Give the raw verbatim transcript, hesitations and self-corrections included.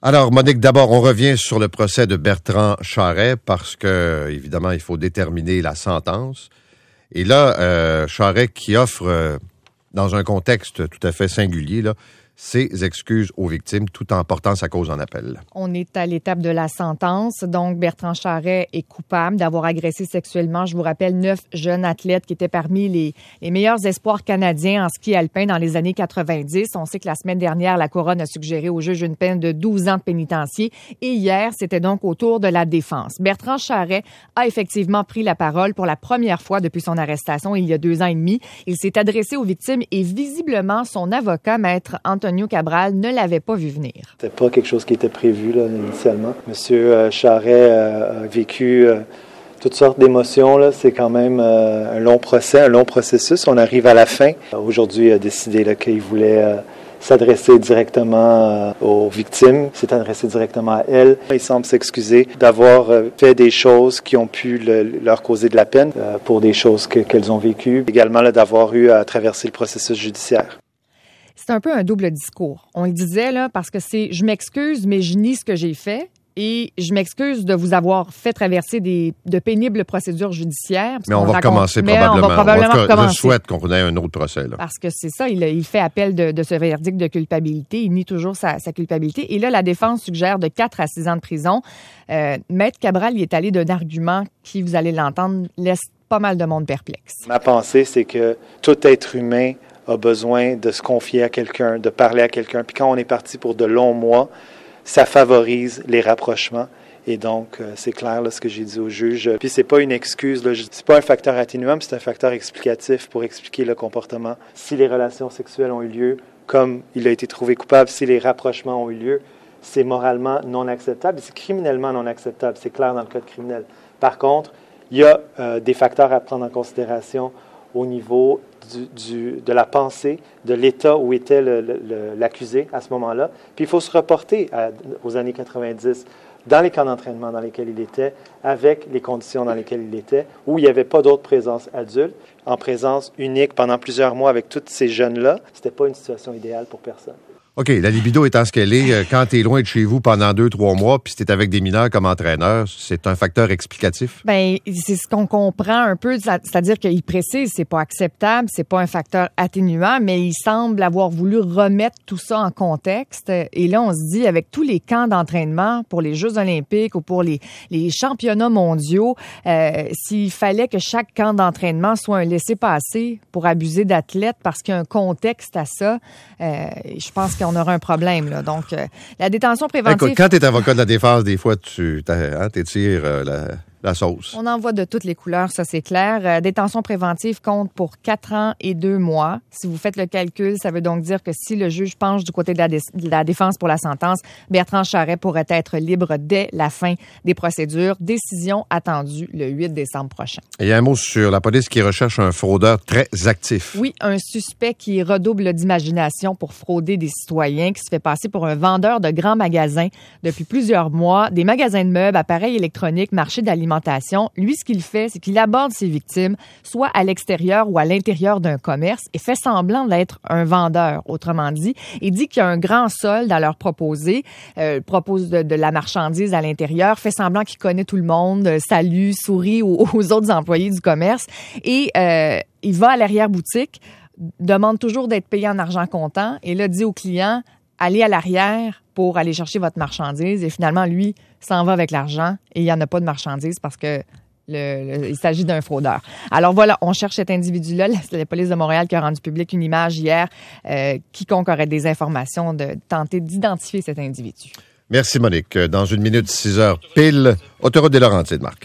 Alors, Monique, d'abord, on revient sur le procès de Bertrand Charest parce que, évidemment, il faut déterminer la sentence. Et là, euh, Charest qui offre, euh, dans un contexte tout à fait singulier, là, ses excuses aux victimes tout en portant sa cause en appel. On est à l'étape de la sentence. Donc, Bertrand Charest est coupable d'avoir agressé sexuellement, je vous rappelle, neuf jeunes athlètes qui étaient parmi les, les meilleurs espoirs canadiens en ski alpin dans les années quatre-vingt-dix. On sait que la semaine dernière, la Couronne a suggéré au juge une peine de douze ans de pénitencier. Et hier, c'était donc au tour de la défense. Bertrand Charest a effectivement pris la parole pour la première fois depuis son arrestation il y a deux ans et demi. Il s'est adressé aux victimes et visiblement, son avocat, maître Antonio Cabral, ne l'avait pas vu venir. C'était pas quelque chose qui était prévu là, initialement. Monsieur euh, Charest euh, a vécu euh, toutes sortes d'émotions. Là. C'est quand même euh, un long procès, un long processus. On arrive à la fin. Aujourd'hui, il a décidé là, qu'il voulait euh, s'adresser directement euh, aux victimes, s'est adressé directement à elles. Il semble s'excuser d'avoir euh, fait des choses qui ont pu le, leur causer de la peine euh, pour des choses que, qu'elles ont vécues. Également là, d'avoir eu à traverser le processus judiciaire. C'est un peu un double discours. On le disait, là, parce que c'est « je m'excuse, mais je nie ce que j'ai fait » et « je m'excuse de vous avoir fait traverser des, de pénibles procédures judiciaires ». Mais on va recommencer probablement. On va probablement en tout cas, recommencer. Je souhaite qu'on ait un autre procès. Là. Parce que c'est ça, il, il fait appel de, de ce verdict de culpabilité. Il nie toujours sa, sa culpabilité. Et là, la défense suggère de quatre à six ans de prison. Euh, Maître Cabral, il est allé d'un argument qui, vous allez l'entendre, laisse pas mal de monde perplexe. Ma pensée, c'est que tout être humain a besoin de se confier à quelqu'un, de parler à quelqu'un. Puis quand on est parti pour de longs mois, ça favorise les rapprochements. Et donc, euh, c'est clair là, ce que j'ai dit au juge. Puis c'est pas une excuse, là, c'est pas un facteur atténuant, c'est un facteur explicatif pour expliquer le comportement. Si les relations sexuelles ont eu lieu, comme il a été trouvé coupable, si les rapprochements ont eu lieu, c'est moralement non acceptable, c'est criminellement non acceptable, c'est clair dans le code criminel. Par contre, il y a euh, des facteurs à prendre en considération au niveau du, du, de la pensée, de l'état où était le, le, l'accusé à ce moment-là. Puis il faut se reporter à, aux années quatre-vingt-dix, dans les camps d'entraînement dans lesquels il était, avec les conditions dans lesquelles il était, où il n'y avait pas d'autre présence adulte, en présence unique pendant plusieurs mois avec tous ces jeunes-là. C'était pas une situation idéale pour personne. OK, la libido étant ce qu'elle est, quand tu es loin de chez vous pendant deux, trois mois, puis si tu es avec des mineurs comme entraîneur, c'est un facteur explicatif? Bien, c'est ce qu'on comprend un peu, c'est-à-dire qu'il précise, c'est pas acceptable, c'est pas un facteur atténuant, mais il semble avoir voulu remettre tout ça en contexte. Et là, on se dit, avec tous les camps d'entraînement pour les Jeux olympiques ou pour les, les championnats mondiaux, euh, s'il fallait que chaque camp d'entraînement soit un laissez-passer pour abuser d'athlètes parce qu'il y a un contexte à ça, euh, je pense que on aura un problème. Là. Donc, euh, la détention préventive... Écoute, quand tu es avocat de la défense, des fois, tu hein, t'étires euh, la, la sauce. On en voit de toutes les couleurs, ça c'est clair. Euh, détention préventive compte pour quatre ans et deux mois. Si vous faites le calcul, ça veut donc dire que si le juge penche du côté de la, dé- de la défense pour la sentence, Bertrand Charest pourrait être libre dès la fin des procédures. Décision attendue le huit décembre prochain. Et il y a un mot sur la police qui recherche un fraudeur très actif. Oui, un suspect qui redouble d'imagination pour frauder des citoyens, qui se fait passer pour un vendeur de grands magasins depuis plusieurs mois, des magasins de meubles, appareils électroniques, marchés d'alimentation. Lui, ce qu'il fait, c'est qu'il aborde ses victimes, soit à l'extérieur ou à l'intérieur d'un commerce, et fait semblant d'être un vendeur, autrement dit. Il dit qu'il y a un grand solde à leur proposer, euh, propose de, de la marchandise à l'intérieur, fait semblant qu'il connaît tout le monde, euh, salue, sourit aux, aux autres employés du commerce, et euh, il va à l'arrière-boutique, demande toujours d'être payé en argent comptant, et là, dit au client, allez à l'arrière pour aller chercher votre marchandise. Et finalement, lui, s'en va avec l'argent et il n'y en a pas de marchandise parce que le, le, il s'agit d'un fraudeur. Alors voilà, on cherche cet individu-là. C'est la police de Montréal qui a rendu public une image hier. Euh, quiconque aurait des informations, de tenter d'identifier cet individu. Merci, Monique. Dans une minute, six heures pile, autoroute des Laurentides, Marc.